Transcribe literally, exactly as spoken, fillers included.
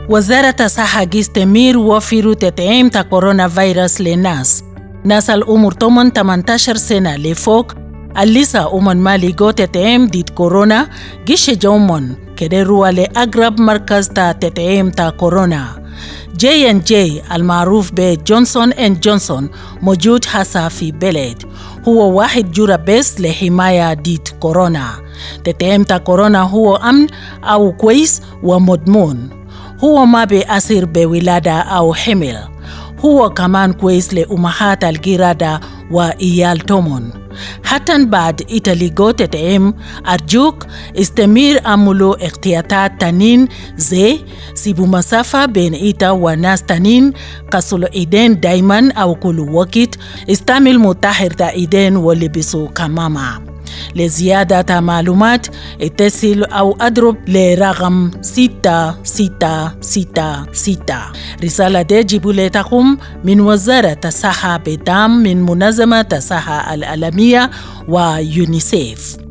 وزارة الصحة تستمر وفر تطعيم كورونا فيروس للناس. ناس الأمور ثمانية عشر سنة لفوق الليسا أمن مالي جو تطعيم ضد كورونا جيش جومون كدروا لأقرب مركز تا تطعيم تا كورونا. جي ان جي المعروف بجونسون اند جونسون موجود هسا في بلد، هو واحد جرعة بس لحماية ضد كورونا. تطعيم تا كورونا هو أمن أو كويس ومضمون، هو ما بيأثر بولادة أو حمل، هو كمان كويس لأمهات الجرادة وإيال تومون. حتى بعد إتليغو تطعيم أرجوك استمر أملو احتياطات تانين زي سيبو مسافة بين إيتا وناس تانين، كسلو إيدين دايما أو كل وقت، استعمل مطهر تا إيدين ولبسو كماما. لزيادة معلومات اتصل أو أضرب لرقم ستة ستة ستة ستة. رسالة دي جيبولتكم من وزارة الصحة بدعم من منظمة الصحة العالمية ويونيسيف.